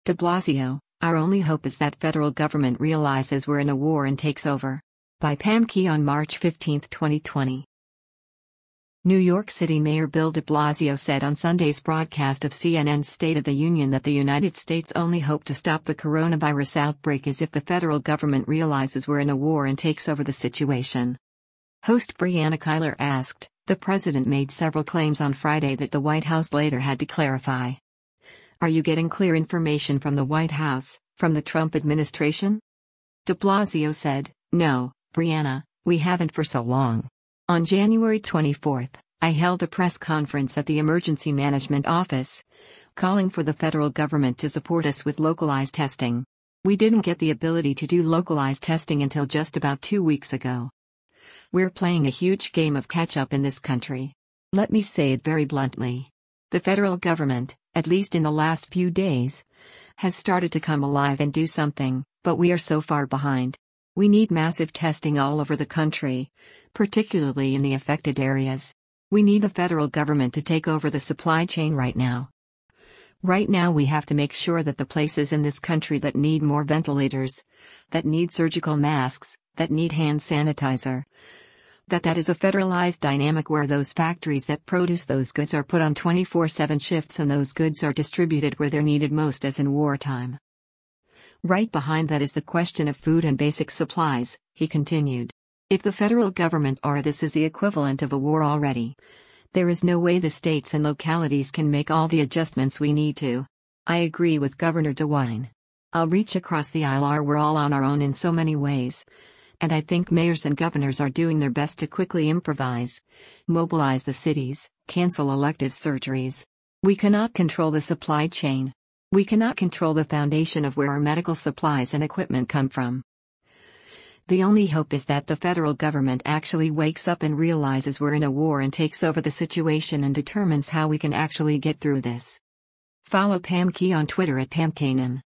De Blasio, our only hope is that federal government realizes we're in a war and takes over. By Pam Key on March 15, 2020. New York City Mayor Bill de Blasio said on Sunday's broadcast of CNN's State of the Union that the United States' only hope to stop the coronavirus outbreak is if the federal government realizes we're in a war and takes over the situation. Host Brianna Keilar asked, "The president made several claims on Friday that the White House later had to clarify. Are you getting clear information from the White House, from the Trump administration?" De Blasio said, "No, Brianna, we haven't for so long. On January 24, I held a press conference at the Emergency Management Office, calling for the federal government to support us with localized testing. We didn't get the ability to do localized testing until just about 2 weeks ago. We're playing a huge game of catch-up in this country. Let me say it very bluntly. The federal government, at least in the last few days, has started to come alive and do something, but we are so far behind. We need massive testing all over the country, particularly in the affected areas. We need the federal government to take over the supply chain right now. Right now we have to make sure that the places in this country that need more ventilators, that need surgical masks, that need hand sanitizer, that is a federalized dynamic where those factories that produce those goods are put on 24/7 shifts and those goods are distributed where they're needed most as in wartime. Right behind that is the question of food and basic supplies," he continued. "If the federal government or this is the equivalent of a war already, there is no way the states and localities can make all the adjustments we need to. I agree with Governor DeWine. I'll reach across the aisle. We're all on our own in so many ways. And I think mayors and governors are doing their best to quickly improvise, mobilize the cities, cancel elective surgeries. We cannot control the supply chain. We cannot control the foundation of where our medical supplies and equipment come from. The only hope is that the federal government actually wakes up and realizes we're in a war and takes over the situation and determines how we can actually get through this." Follow Pam Key on Twitter at PamKanan.